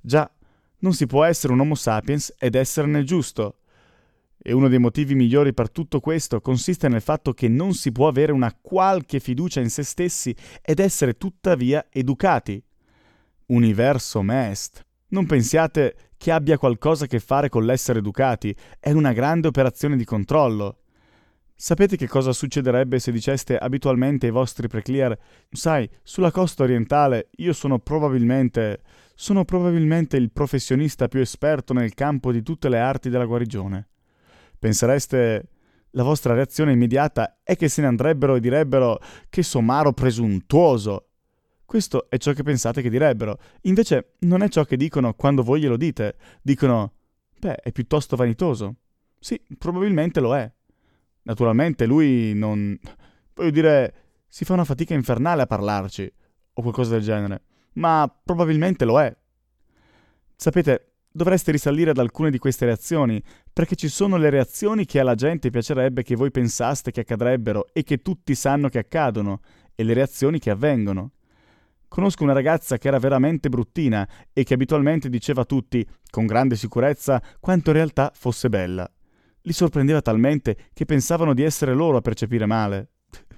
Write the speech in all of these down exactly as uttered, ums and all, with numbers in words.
Già, non si può essere un Homo sapiens ed essere nel giusto. E uno dei motivi migliori per tutto questo consiste nel fatto che non si può avere una qualche fiducia in se stessi ed essere tuttavia educati. Universo Mest. Non pensiate che abbia qualcosa a che fare con l'essere educati, è una grande operazione di controllo. Sapete che cosa succederebbe se diceste abitualmente ai vostri preclear: sai, sulla costa orientale io sono probabilmente, sono probabilmente il professionista più esperto nel campo di tutte le arti della guarigione? Pensereste, la vostra reazione immediata è che se ne andrebbero e direbbero: che somaro presuntuoso! Questo è ciò che pensate che direbbero. Invece non è ciò che dicono quando voi glielo dite. Dicono: beh, è piuttosto vanitoso. Sì, probabilmente lo è. Naturalmente lui non... voglio dire, si fa una fatica infernale a parlarci, o qualcosa del genere, ma probabilmente lo è. Sapete, dovreste risalire ad alcune di queste reazioni, perché ci sono le reazioni che alla gente piacerebbe che voi pensaste che accadrebbero e che tutti sanno che accadono, e le reazioni che avvengono. Conosco una ragazza che era veramente bruttina e che abitualmente diceva a tutti, con grande sicurezza, quanto in realtà fosse bella. Li sorprendeva talmente che pensavano di essere loro a percepire male.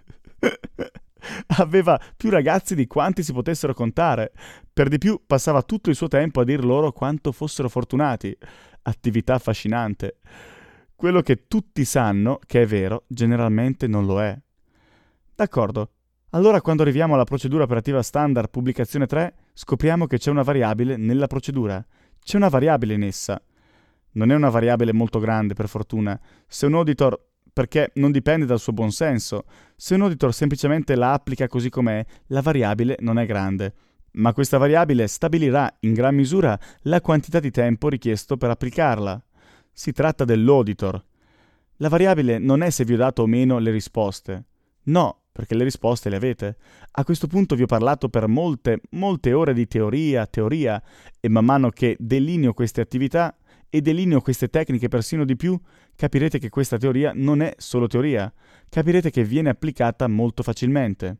Aveva più ragazzi di quanti si potessero contare. Per di più passava tutto il suo tempo a dir loro quanto fossero fortunati. Attività affascinante. Quello che tutti sanno che è vero, generalmente non lo è. D'accordo. Allora quando arriviamo alla procedura operativa standard pubblicazione tre, scopriamo che c'è una variabile nella procedura. C'è una variabile in essa. Non è una variabile molto grande, per fortuna. Se un auditor, perché non dipende dal suo buon senso, se un auditor semplicemente la applica così com'è, la variabile non è grande. Ma questa variabile stabilirà in gran misura la quantità di tempo richiesto per applicarla. Si tratta dell'auditor. La variabile non è se vi ho dato o meno le risposte. No, perché le risposte le avete. A questo punto vi ho parlato per molte, molte ore di teoria, teoria, e man mano che delineo queste attività e delineo queste tecniche persino di più, capirete che questa teoria non è solo teoria, capirete che viene applicata molto facilmente.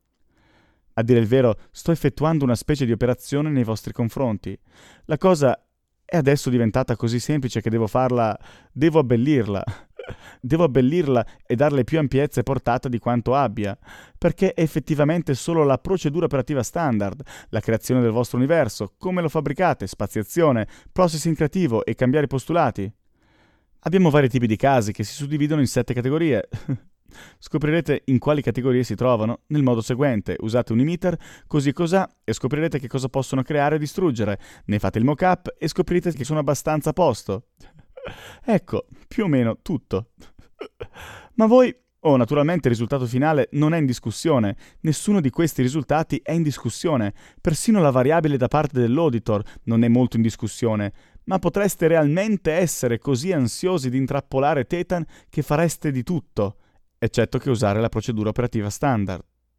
A dire il vero, sto effettuando una specie di operazione nei vostri confronti. La cosa è adesso diventata così semplice che devo farla, devo abbellirla. Devo abbellirla e darle più ampiezza e portata di quanto abbia, perché è effettivamente solo la procedura operativa standard, la creazione del vostro universo, come lo fabbricate, spaziazione, processing creativo e cambiare i postulati. Abbiamo vari tipi di casi che si suddividono in sette categorie. Scoprirete in quali categorie si trovano nel modo seguente: usate un emitter, così cos'ha, e scoprirete che cosa possono creare e distruggere. Ne fate il mock-up e scoprirete che sono abbastanza a posto. Ecco, più o meno tutto. Ma voi, oh, naturalmente il risultato finale non è in discussione, nessuno di questi risultati è in discussione, persino la variabile da parte dell'auditor non è molto in discussione, ma potreste realmente essere così ansiosi di intrappolare Thetan che fareste di tutto, eccetto che usare la procedura operativa standard.